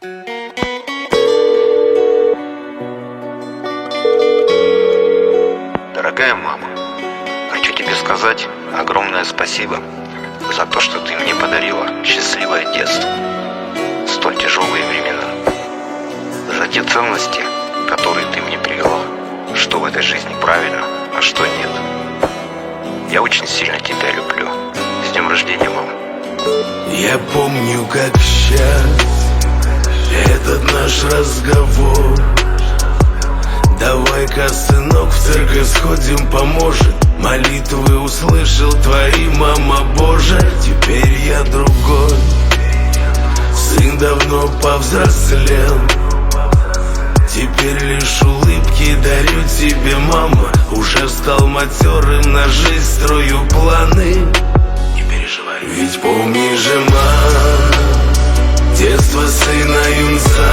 Дорогая мама, хочу тебе сказать огромное спасибо за то, что ты мне подарила счастливое детство, столь тяжелые времена, за те ценности, которые ты мне привела, что в этой жизни правильно, а что нет. Я очень сильно тебя люблю. С днем рождения, мама. Я помню, как сейчас этот наш разговор. Давай-ка, сынок, в церковь сходим, поможет. Молитвы услышал твои, мама Божия. Теперь я другой, сын давно повзрослел. Теперь лишь улыбки дарю тебе, мама. Уже стал матерым, на жизнь строю планы. Не переживай, ведь помни же, мама, детство сына юнца.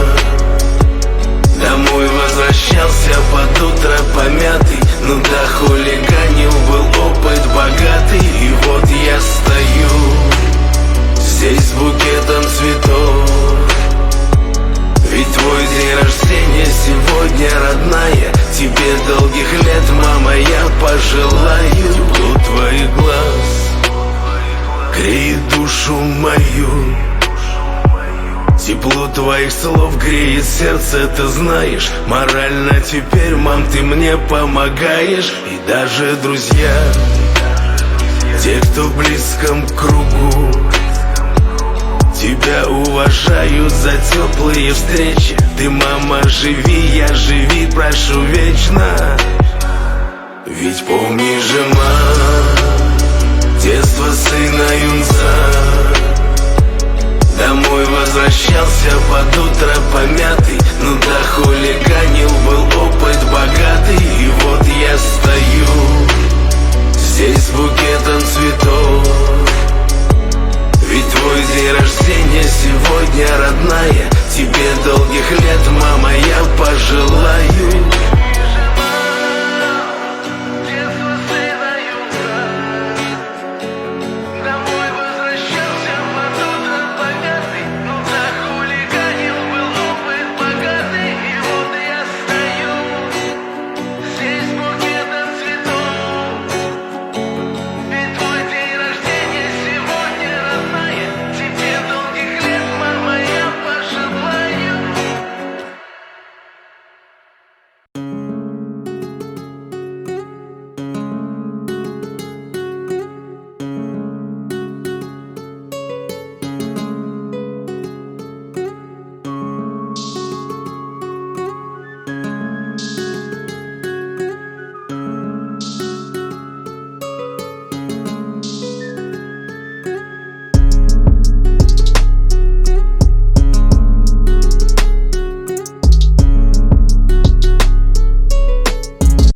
Домой возвращался под утро помятый, ну да, хулиганил, был опыт богатый. И вот я стою здесь с букетом цветов. Ведь твой день рождения сегодня, родная. Тебе долгих лет, мама, я пожелаю. Тепло твоих глаз греет душу мою. Тепло твоих слов греет сердце, ты знаешь. Морально теперь, мам, ты мне помогаешь. И даже друзья, те, кто в близком кругу, тебя уважают за теплые встречи. Ты, мама, живи, я живи, прошу вечно. Ведь помни же, мама, детство сына юнца. Домой возвращался